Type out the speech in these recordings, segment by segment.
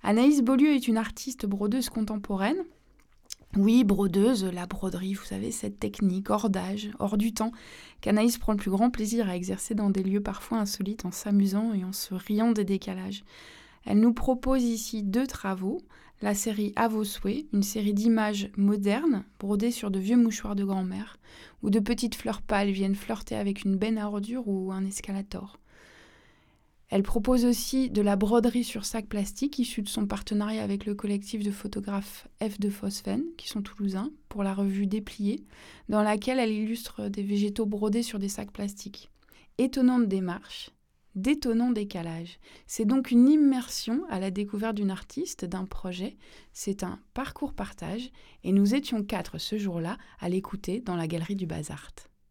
Anaïs Beaulieu est une artiste brodeuse contemporaine. Oui, brodeuse, la broderie, vous savez, cette technique hors d'âge, hors du temps, qu'Anaïs prend le plus grand plaisir à exercer dans des lieux parfois insolites en s'amusant et en se riant des décalages. Elle nous propose ici 2 travaux, la série À vos souhaits, une série d'images modernes brodées sur de vieux mouchoirs de grand-mère, où de petites fleurs pâles viennent flirter avec une benne à ordures ou un escalator. Elle propose aussi de la broderie sur sac plastique issue de son partenariat avec le collectif de photographes F de Phosphène, qui sont toulousains, pour la revue Dépliée, dans laquelle elle illustre des végétaux brodés sur des sacs plastiques. Étonnante démarche, d'étonnants décalages. C'est donc une immersion à la découverte d'une artiste, d'un projet. C'est un parcours partage et nous étions 4 ce jour-là à l'écouter dans la galerie du Bazart.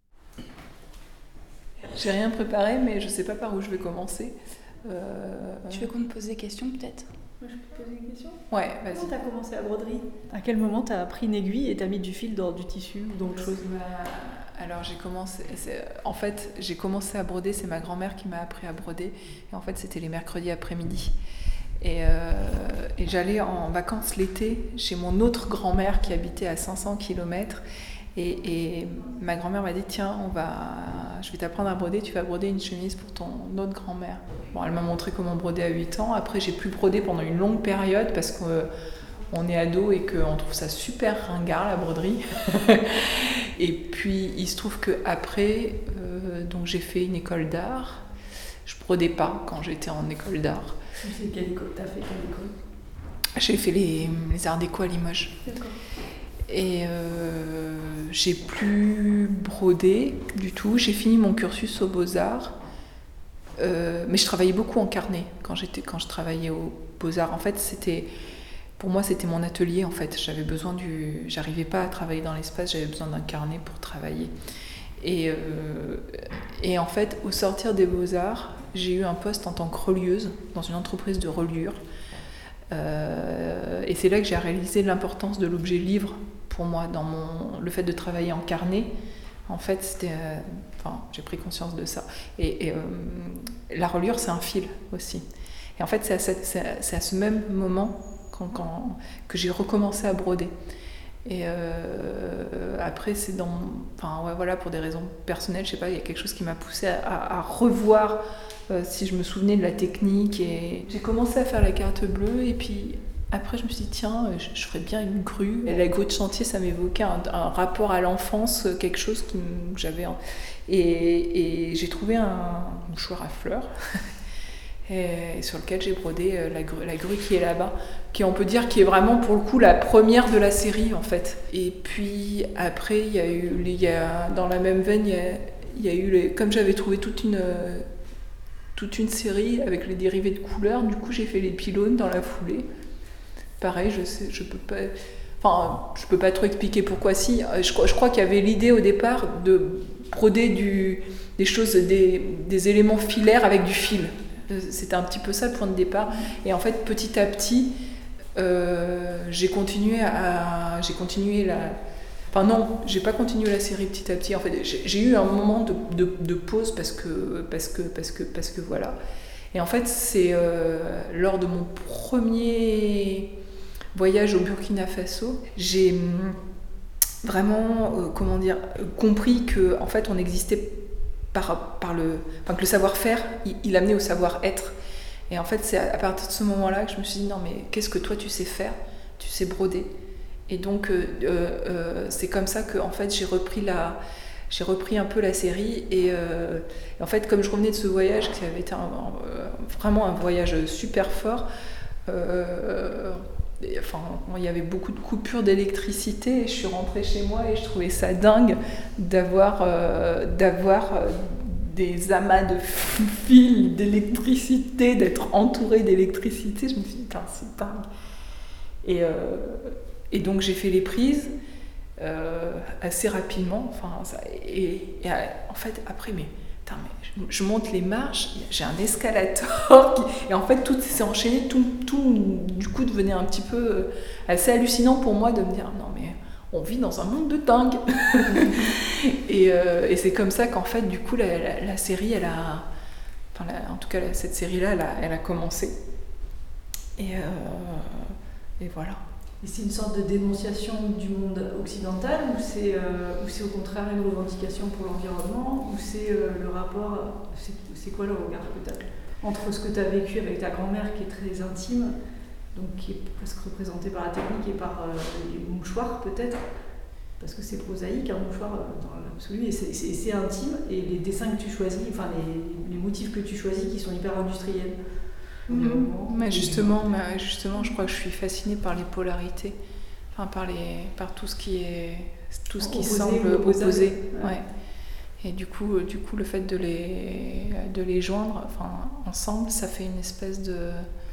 J'ai rien préparé, mais je sais pas par où je vais commencer. Tu veux qu'on te pose des questions peut-être ? Moi, je peux te poser une question ? Ouais, vas-y. Comment t'as commencé la broderie ? À quel moment t'as pris une aiguille et t'as mis du fil dans du tissu ou dans autre chose ? Alors j'ai commencé à broder, c'est ma grand-mère qui m'a appris à broder. Et en fait, c'était les mercredis après-midi. Et j'allais en vacances l'été chez mon autre grand-mère qui habitait à 500 km. Et ma grand-mère m'a dit, tiens, je vais t'apprendre à broder, tu vas broder une chemise pour ton autre grand-mère. Bon, elle m'a montré comment broder à 8 ans. Après, j'ai pu broder pendant une longue période parce qu'on est ado et qu'on trouve ça super ringard, la broderie. Et puis, il se trouve qu'après, donc j'ai fait une école d'art. Je brodais pas quand j'étais en école d'art. T'as fait quelle école ? J'ai fait les arts déco à Limoges. D'accord. Et j'ai plus brodé du tout. J'ai fini mon cursus aux Beaux-Arts. Mais je travaillais beaucoup en carnet quand je travaillais aux Beaux-Arts. En fait, pour moi, c'était mon atelier. En fait, j'arrivais pas à travailler dans l'espace. J'avais besoin d'un carnet pour travailler. Et en fait, au sortir des Beaux-Arts, j'ai eu un poste en tant que relieuse dans une entreprise de reliure. Et c'est là que j'ai réalisé l'importance de l'objet livre pour moi dans le fait de travailler en carnet. En fait, j'ai pris conscience de ça. Et la reliure, c'est un fil aussi. Et en fait, c'est à ce même moment que j'ai recommencé à broder. Et après, c'est pour des raisons personnelles, je sais pas, il y a quelque chose qui m'a poussée à revoir si je me souvenais de la technique. Et j'ai commencé à faire la carte bleue et puis après je me suis dit tiens, je ferais bien une grue. Et la grue de chantier, ça m'évoquait un rapport à l'enfance, quelque chose que j'avais. Et j'ai trouvé un mouchoir à fleurs et sur lequel j'ai brodé la grue qui est là-bas, qui on peut dire qui est vraiment pour le coup la première de la série en fait. Et puis après il y a dans la même veine il y a eu comme j'avais trouvé toute une série avec les dérivés de couleurs, du coup j'ai fait les pylônes dans la foulée. Pareil, je peux pas trop expliquer pourquoi si. Je crois qu'il y avait l'idée au départ de broder des choses, des éléments filaires avec du fil. C'était un petit peu ça le point de départ. Et en fait, petit à petit, j'ai continué j'ai pas continué la série petit à petit. En fait, j'ai eu un moment de pause parce que voilà. Et en fait, c'est lors de mon premier voyage au Burkina Faso, j'ai vraiment compris que en fait, on existait que le savoir-faire, il amenait au savoir-être. Et en fait, c'est à partir de ce moment-là que je me suis dit non mais qu'est-ce que toi tu sais faire ? Tu sais broder. Et donc c'est comme ça que en fait j'ai repris un peu la série et en fait comme je revenais de ce voyage qui avait été vraiment un voyage super fort, il y avait beaucoup de coupures d'électricité et je suis rentrée chez moi et je trouvais ça dingue d'avoir des amas de fils d'électricité, d'être entourée d'électricité. Je me suis dit putain c'est dingue. Et donc j'ai fait les prises assez rapidement. En fait après je monte les marches, j'ai un escalator et en fait tout s'est enchaîné, tout du coup devenait un petit peu assez hallucinant pour moi de me dire non mais on vit dans un monde de dingue. et c'est comme ça qu'en fait du coup la série cette série là elle a commencé. Et voilà. Et c'est une sorte de dénonciation du monde occidental ou c'est au contraire une revendication pour l'environnement ou c'est le rapport, c'est quoi le regard que tu as entre ce que tu as vécu avec ta grand-mère qui est très intime, donc qui est presque représentée par la technique et par les mouchoirs peut-être, parce que c'est prosaïque un mouchoir dans l'absolu et c'est intime, et les dessins que tu choisis, enfin les motifs que tu choisis qui sont hyper industriels. Mais justement, je crois que je suis fascinée par les polarités, enfin par tout ce qui semble opposé. Ouais. Et du coup, le fait de les joindre, enfin, ensemble, ça fait une espèce de,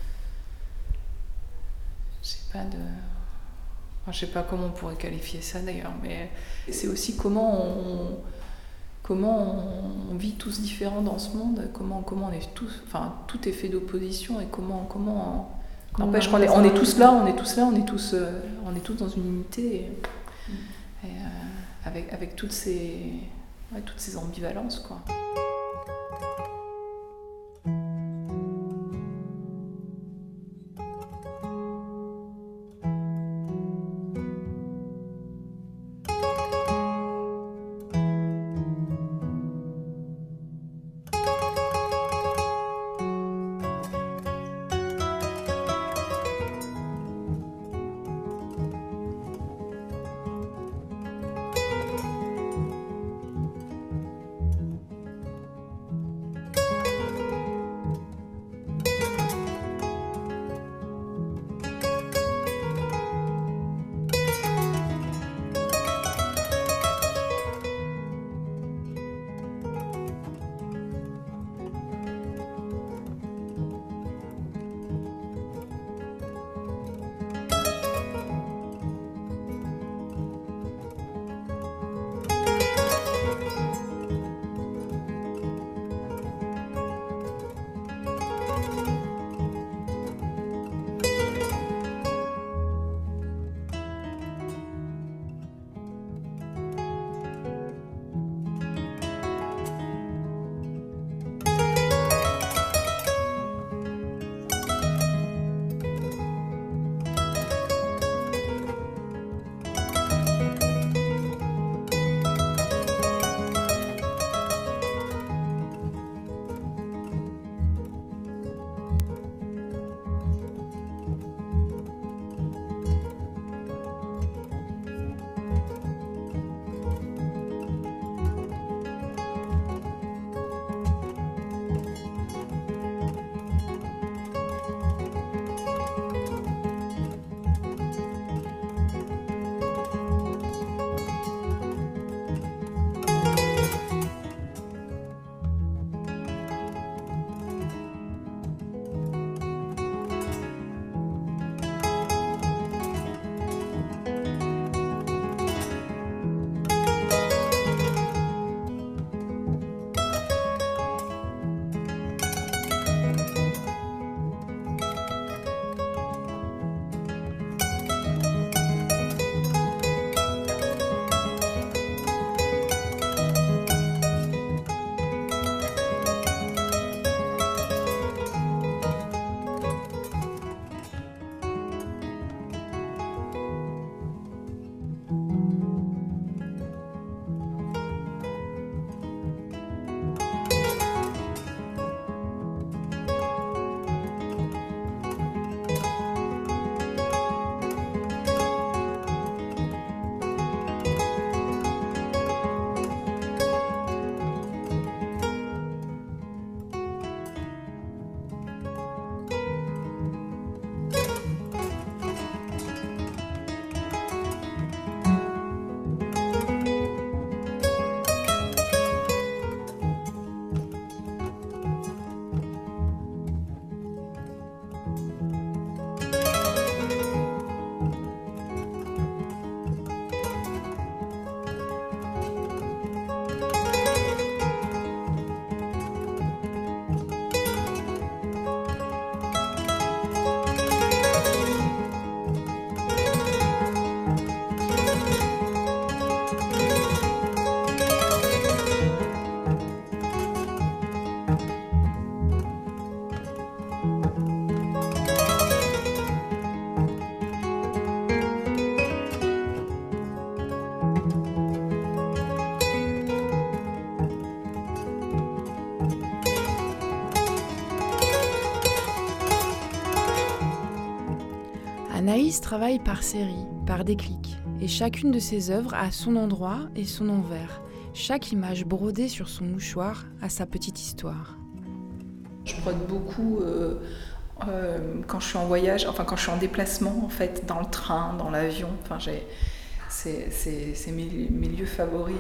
je sais pas comment on pourrait qualifier ça d'ailleurs, mais c'est aussi comment on vit tous différents dans ce monde, comment on est tous, enfin tout est fait d'opposition et comment n'empêche qu'on on est tous là, on est tous dans une unité et avec toutes ces ambivalences quoi. Anaïs travaille par série, par déclic, et chacune de ses œuvres a son endroit et son envers. Chaque image brodée sur son mouchoir a sa petite histoire. Je brode beaucoup quand je suis en voyage, enfin quand je suis en déplacement en fait, dans le train, dans l'avion. Enfin, c'est mes lieux favoris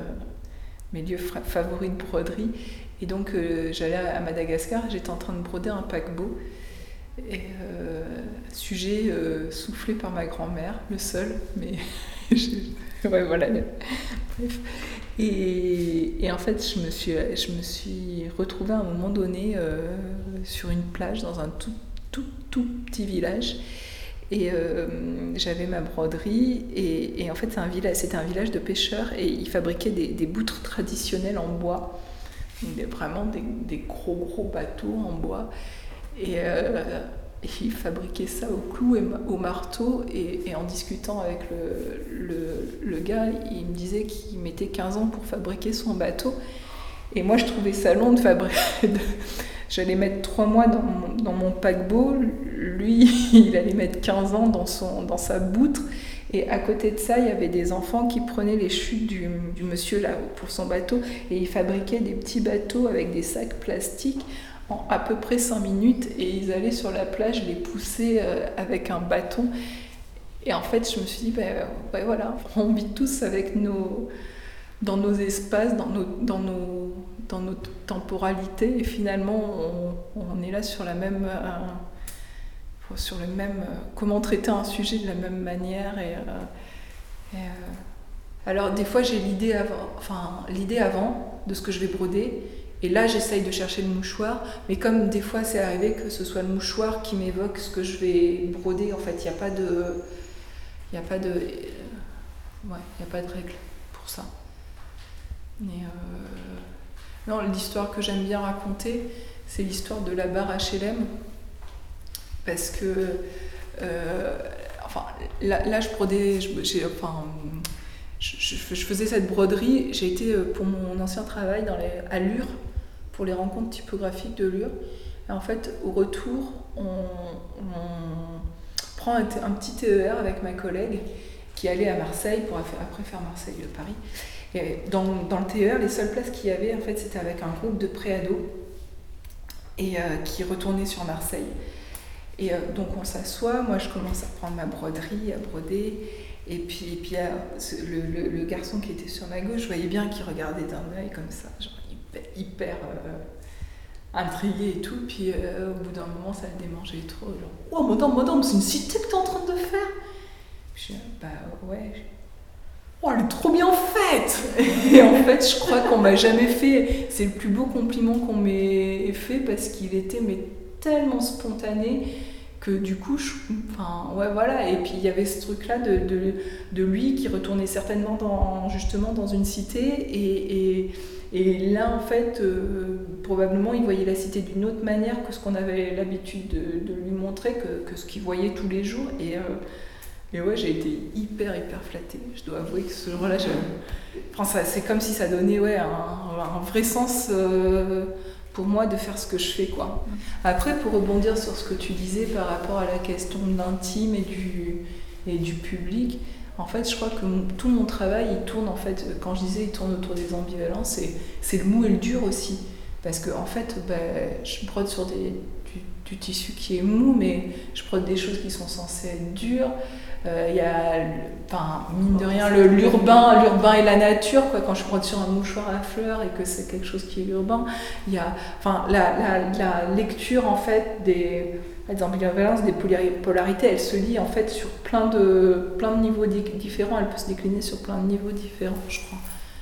de broderie. Et donc j'allais à Madagascar, j'étais en train de broder un paquebot. Et sujet soufflé par ma grand-mère, le seul, mais ouais, voilà. Bref. Et en fait, je me suis retrouvée à un moment donné sur une plage dans un tout petit village. Et j'avais ma broderie. Et en fait, c'était un village de pêcheurs et ils fabriquaient des boutres traditionnelles en bois. Vraiment des gros bateaux en bois. Et il fabriquait ça au clou et au marteau. Et en discutant avec le gars, il me disait qu'il mettait 15 ans pour fabriquer son bateau. Et moi, je trouvais ça long de fabriquer. J'allais mettre 3 mois dans mon paquebot. Lui, il allait mettre 15 ans dans sa boutre. Et à côté de ça, il y avait des enfants qui prenaient les chutes du monsieur là pour son bateau. Et il fabriquait des petits bateaux avec des sacs plastiques en à peu près 5 minutes. Et ils allaient sur la plage les pousser avec un bâton. Et en fait, je me suis dit, ouais, voilà, on vit tous avec dans nos espaces, dans nos temporalités. Et finalement, on est là sur la même... comment traiter un sujet de la même manière alors des fois j'ai l'idée avant de ce que je vais broder et là j'essaye de chercher le mouchoir, mais comme des fois c'est arrivé que ce soit le mouchoir qui m'évoque ce que je vais broder, en fait il n'y a pas de règle pour ça. Non, l'histoire que j'aime bien raconter, c'est l'histoire de la barre HLM. Parce que là je brodais, je faisais cette broderie. J'ai été pour mon ancien travail à Lure pour les rencontres typographiques de Lure. Et en fait, au retour, on prend un petit TER avec ma collègue qui allait à Marseille pour après faire Marseille-Paris. Et dans le TER, les seules places qu'il y avait, en fait, c'était avec un groupe de préados et qui retournait sur Marseille. Et donc on s'assoit, moi je commence à prendre ma broderie, à broder, et puis le garçon qui était sur ma gauche, je voyais bien qu'il regardait d'un œil comme ça, genre hyper intrigué et tout, puis au bout d'un moment ça le démangeait trop, genre « Oh madame, c'est une cité que t'es en train de faire !» Je dis « Bah ouais, oh elle est trop bien faite !» Et en fait je crois qu'on m'a jamais fait, c'est le plus beau compliment qu'on m'ait fait parce qu'il était tellement spontané que du coup, voilà. Et puis il y avait ce truc-là de lui qui retournait certainement justement dans une cité et là en fait, probablement il voyait la cité d'une autre manière que ce qu'on avait l'habitude de lui montrer, que ce qu'il voyait tous les jours. Et ouais, j'ai été hyper flattée. Je dois avouer que ce jour-là, c'est comme si ça donnait un vrai sens pour moi de faire ce que je fais, quoi. Après, pour rebondir sur ce que tu disais par rapport à la question de l'intime et du public, en fait, je crois que tout mon travail, il tourne, en fait, quand je disais il tourne autour des ambivalences, c'est le mou et le dur aussi. Parce que, en fait, je brode sur du tissu qui est mou, mais je brode des choses qui sont censées être dures. Il y a, mine de rien, l'urbain et la nature, quoi. Quand je brode sur un mouchoir à fleurs et que c'est quelque chose qui est urbain, il y a la lecture en fait des ambivalences, des polarités, elle se lit en fait sur plein de niveaux différents, elle peut se décliner sur plein de niveaux différents, je crois.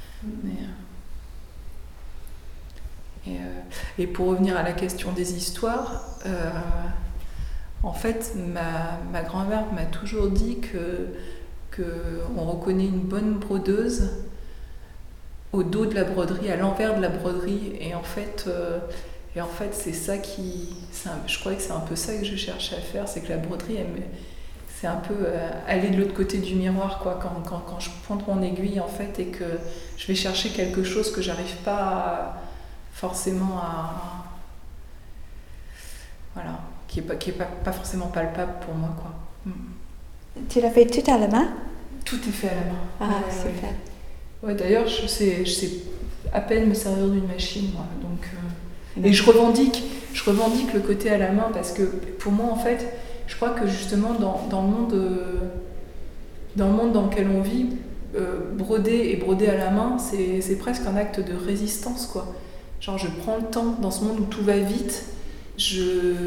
Et pour revenir à la question des histoires, en fait, ma grand-mère m'a toujours dit que on reconnaît une bonne brodeuse au dos de la broderie, à l'envers de la broderie. Et en fait, c'est ça je crois que c'est un peu ça que je cherche à faire, c'est que la broderie, c'est un peu aller de l'autre côté du miroir, quoi. Quand je pointe mon aiguille, en fait, et que je vais chercher quelque chose que j'arrive pas forcément à... Voilà. Qui est pas forcément palpable pour moi, quoi. Tu l'as fait tout à la main? Tout est fait à la main. Ah, super. Ouais, d'ailleurs, je sais à peine me servir d'une machine, moi. Donc, et je revendique le côté à la main parce que pour moi, en fait, je crois que justement dans le monde dans lequel on vit, broder à la main, c'est presque un acte de résistance, quoi. Genre, je prends le temps dans ce monde où tout va vite, je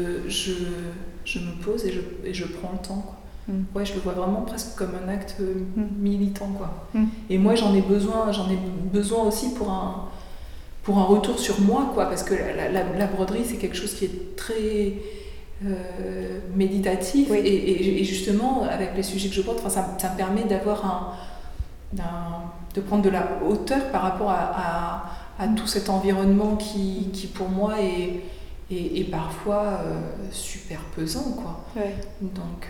me pose et je prends le temps, quoi. Ouais, je le vois vraiment presque comme un acte militant, quoi. Et moi, j'en ai besoin aussi pour un retour sur moi, quoi, parce que la broderie, c'est quelque chose qui est très méditatif, oui. Et justement, avec les sujets que je brode, ça me permet d'avoir de prendre de la hauteur par rapport à tout cet environnement qui pour moi est parfois super pesant, quoi. Ouais. Donc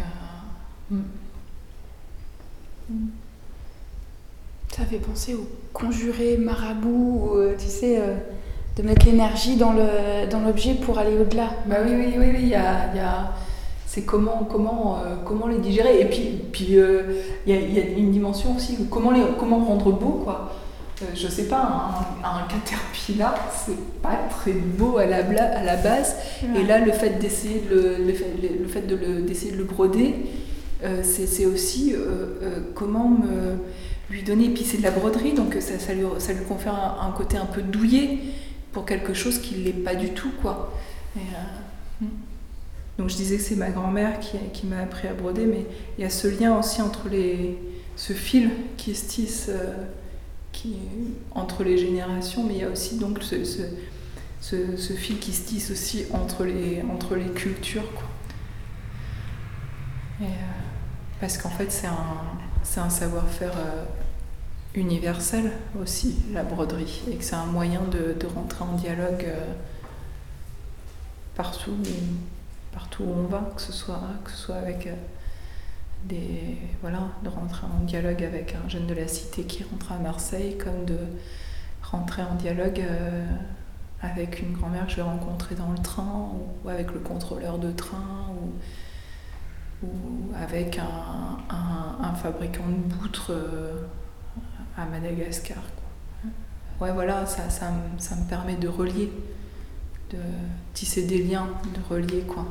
ça fait penser au conjuré marabout, tu sais, de mettre l'énergie dans l'objet pour aller au-delà. Bah oui, il y a c'est comment les digérer, et puis il y a une dimension aussi, comment rendre beau, quoi. Je sais pas, un caterpillar, c'est pas très beau à la base, ouais. Et là le fait d'essayer de le broder, c'est aussi comment lui donner, et puis c'est de la broderie, donc ça lui confère un côté un peu douillet pour quelque chose qui ne l'est pas du tout, quoi. Donc je disais que c'est ma grand-mère qui m'a appris à broder, mais il y a ce lien aussi entre ce fil qui se tisse entre les générations, mais il y a aussi donc ce fil qui se tisse aussi entre les cultures, quoi. Parce qu'en fait c'est un savoir-faire universel aussi, la broderie, et que c'est un moyen de rentrer en dialogue partout où on va, que ce soit avec de rentrer en dialogue avec un jeune de la cité qui rentre à Marseille, comme de rentrer en dialogue avec une grand-mère que je vais rencontrer dans le train, ou avec le contrôleur de train, ou avec un fabricant de poutres à Madagascar, quoi. Ouais, voilà, ça me permet de relier, de tisser des liens, de relier, quoi.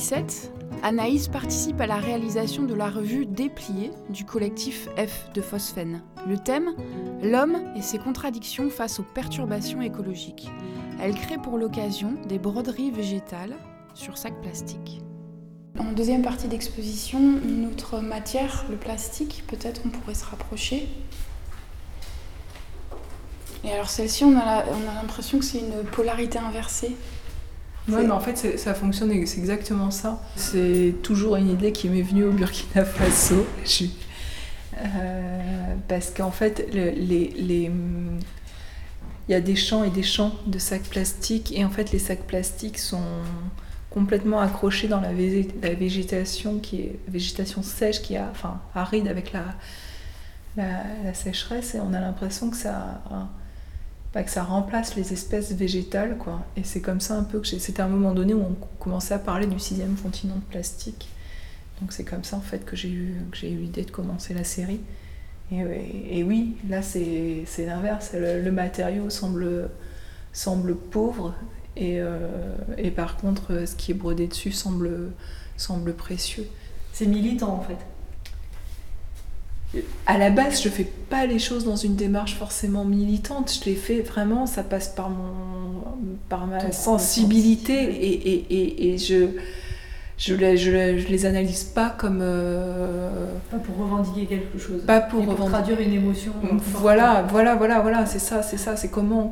2017, Anaïs participe à la réalisation de la revue Dépliée du collectif F de Phosphène. Le thème, l'homme et ses contradictions face aux perturbations écologiques. Elle crée pour l'occasion des broderies végétales sur sacs plastiques. En deuxième partie d'exposition, une autre matière, le plastique, peut-être on pourrait se rapprocher. Et alors celle-ci, on a l'impression que c'est une polarité inversée. Oui, mais en fait, ça fonctionne, c'est exactement ça. C'est toujours une idée qui m'est venue au Burkina Faso. Parce qu'en fait, il y a des champs et des champs de sacs plastiques. Et en fait, les sacs plastiques sont complètement accrochés dans la végétation, qui est végétation sèche, qui est aride avec la sécheresse. Et on a l'impression que ça remplace les espèces végétales, quoi. Et c'est comme ça un peu que c'était à un moment donné où on commençait à parler du 6e continent de plastique. Donc c'est comme ça en fait que j'ai eu l'idée de commencer la série. Et oui, là c'est l'inverse. Le matériau semble pauvre et par contre ce qui est brodé dessus semble précieux. C'est militant en fait. À la base, je fais pas les choses dans une démarche forcément militante. Je les fais vraiment, ça passe par ma sensibilité et je les analyse pas comme pas pour revendiquer quelque chose. Pas pour traduire une émotion. Voilà, c'est ça. C'est comment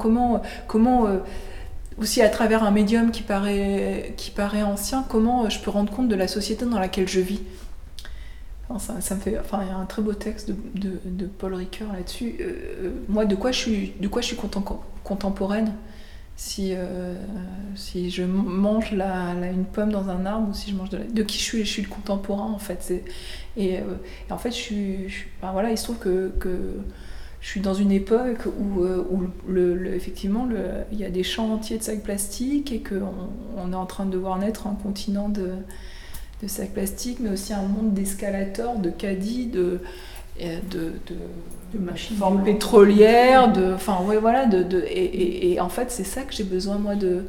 aussi à travers un médium qui paraît ancien, comment je peux rendre compte de la société dans laquelle je vis. Ça me fait, il y a un très beau texte de Paul Ricoeur là-dessus. Moi, de quoi je suis contemporaine si je mange une pomme dans un arbre ou si je mange de qui je suis le contemporain en fait. Et en fait, il se trouve que je suis dans une époque où effectivement il y a des champs entiers de sacs plastiques et qu'on est en train de voir naître un continent de sacs plastiques, mais aussi un monde d'escalators, de caddies, de machines pétrolières, et en fait c'est ça que j'ai besoin moi de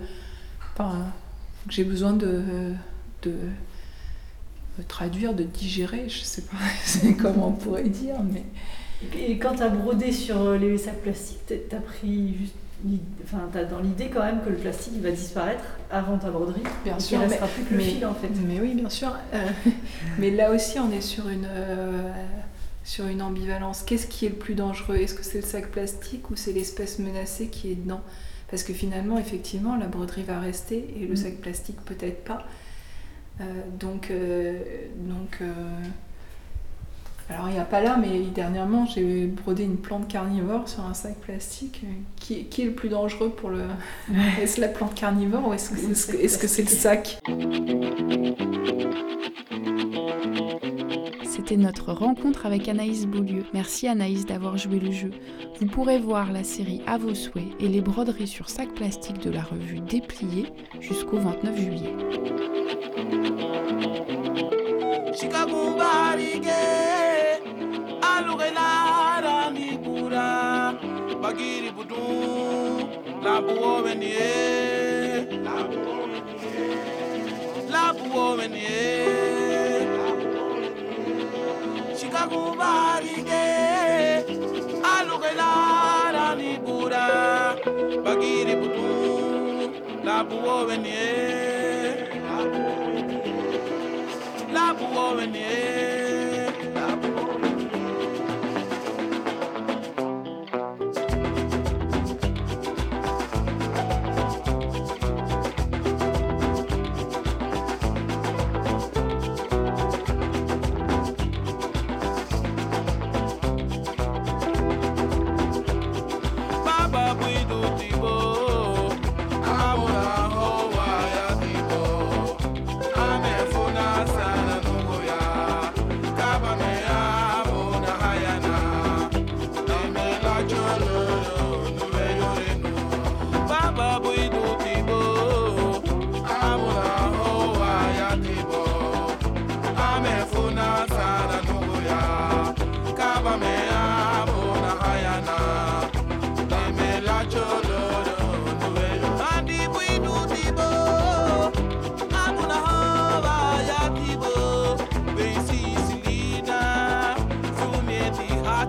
traduire, de digérer, je sais pas comment on pourrait dire, mais... Et quand tu as brodé sur les sacs plastiques, t'as pris juste... t'as dans l'idée quand même que le plastique il va disparaître avant ta broderie. Bien sûr, il ne restera plus que le fil en fait. Mais oui, bien sûr. Mais là aussi, on est sur une ambivalence. Qu'est-ce qui est le plus dangereux ? Est-ce que c'est le sac plastique ou c'est l'espèce menacée qui est dedans ? Parce que finalement, effectivement, la broderie va rester et le sac plastique peut-être pas. Alors il n'y a pas là, mais dernièrement j'ai brodé une plante carnivore sur un sac plastique. Qui est le plus dangereux pour le... Est-ce la plante carnivore ou est-ce que c'est le sac ? C'était notre rencontre avec Anaïs Beaulieu. Merci Anaïs d'avoir joué le jeu. Vous pourrez voir la série à vos souhaits et les broderies sur sac plastique de la revue Dépliée jusqu'au 29 juillet. Alugelara ni pura bagiri budum la buo venie Chicago barige alugelara ni pura bagiri budum la buo venie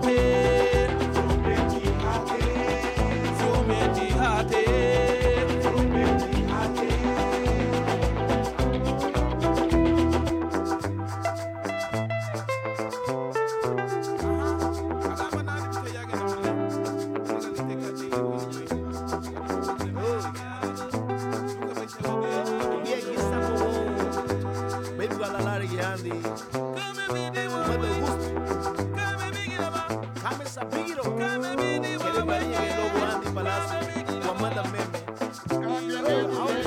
Come